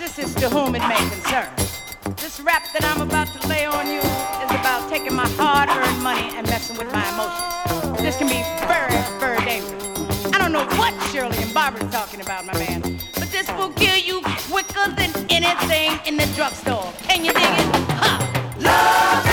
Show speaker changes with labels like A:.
A: this is to whom it may concern. This rap that I'm about to lay on you is about taking my hard-earned money and messing with my emotions. This can be very, very dangerous. I don't know what Shirley and Barbara's talking about, my man, but this will kill you quicker than anything in the drugstore. Can you dig it? Ha! Love!